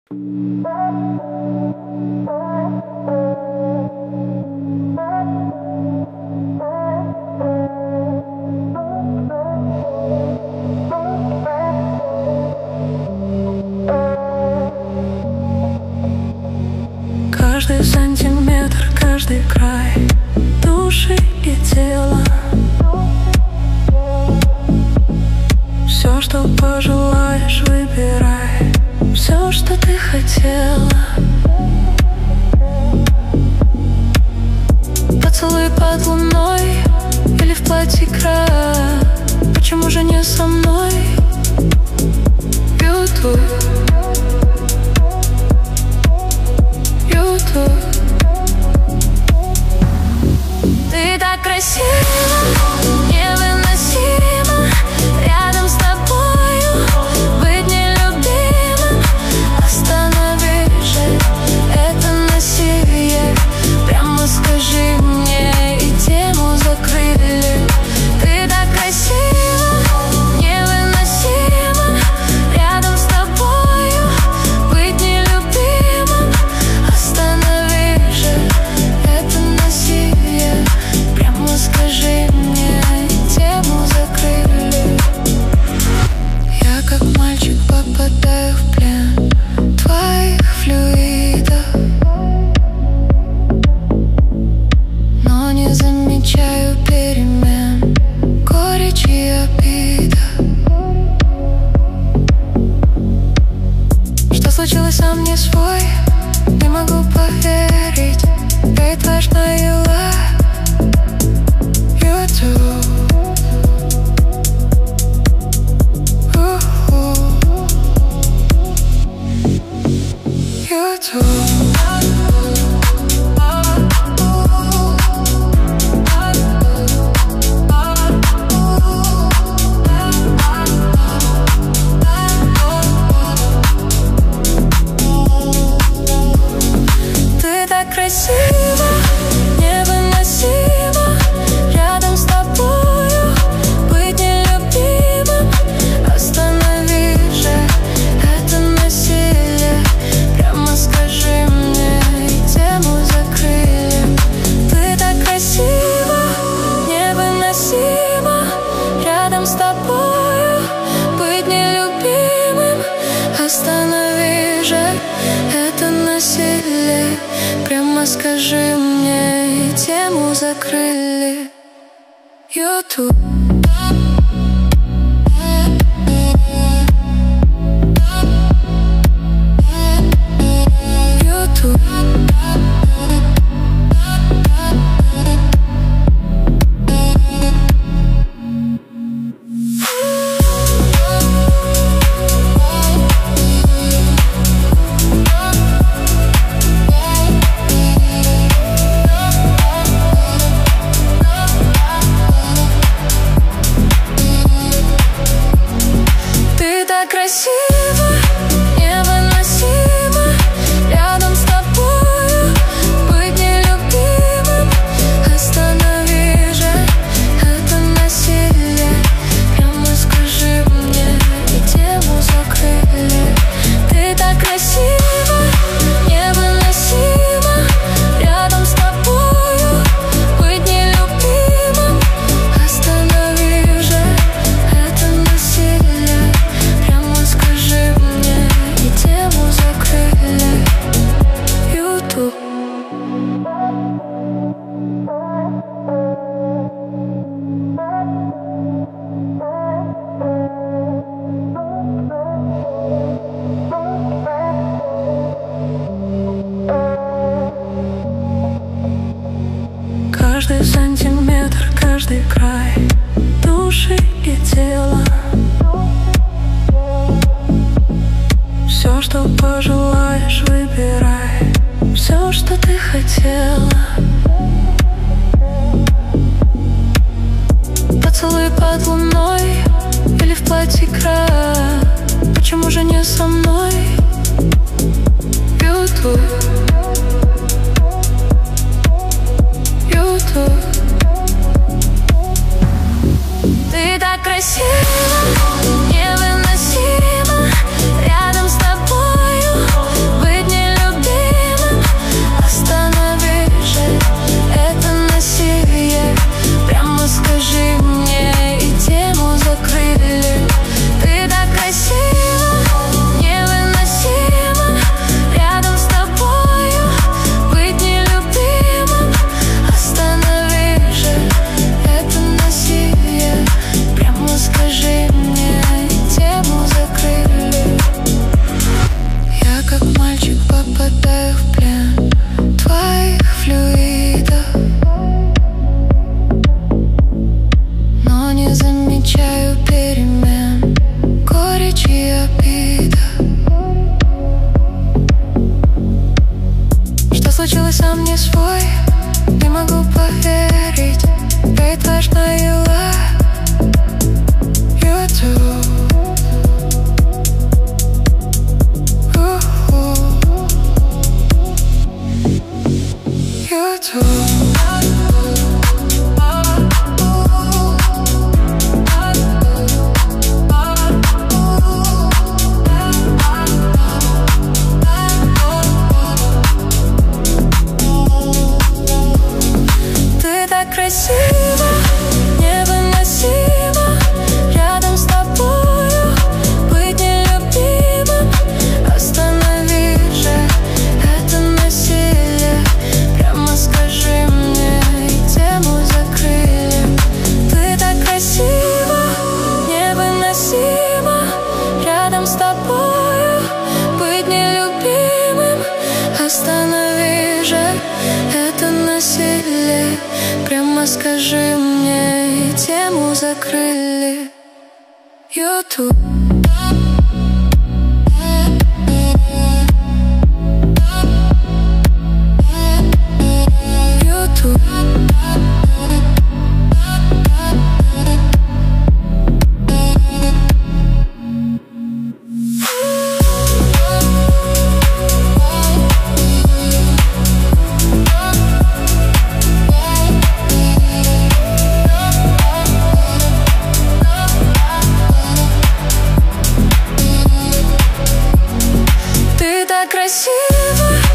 Каждый сантиметр, каждый край души и тела. Все, что пожелаешь, выбирай. Все, что ты хотела. Поцелуй под луной или в платье края. Почему же не со мной? YouTube. Ты так красива, невыносимо. Рядом с тобою быть нелюбимым. Останови же это насилие. Прямо скажи мне, и тему закрыли. Ты так красива, невыносимо. Рядом с тобою быть нелюбимым. Останови же это насилие. Прямо скажи мне, и тему закрыли. Я как мальчик попадаю в плен твоих флюидов, но не замечаю перемен, горечь и обида. Что случилось, сам не свой, не могу поверить. Ты твоя наила YouTube. Ты так красива, невыносимо. Рядом с тобою быть нелюбимым. Останови же это насилие. Прямо скажи мне, и тему закрыли. Ты так красива, невыносимо. Рядом с тобою быть нелюбимым. Останови же это насилие. Прямо скажи мне, и тему закрыли. YouTube. Ты так красива, невыносимо. Рядом с тобою быть нелюбимым. Останови же это насилие. Прямо скажи мне, и тему закрыли. Ты так красива, невыносимо. Рядом с тобою быть нелюбимым. Останови же это насилие. Прямо скажи мне, и тему закрыли. YouTube. Каждый сантиметр, каждый край души и тела. Все, что пожелаешь, выбирай. Все, что ты хотела. Поцелуй под луной или в платье края. Почему же не со мной? YouTube. Ты так красива, невыносимо. Рядом с тобою попадаю в плен твоих флюидов, но не замечаю перемен, горечь и обида. Что случилось, сам не свой, не могу поверить. Ведь важная YouTube. Ты так красива, невыносимо рядом с тобою быть нелюбимым. Останови же это насилие, прямо скажи мне, и тему закрыли. Ты так красива, невыносимо рядом с тобою быть нелюбимым. Останови же это насилие, прямо скажи мне, и тему закрыли. YouTube. Ты так красива,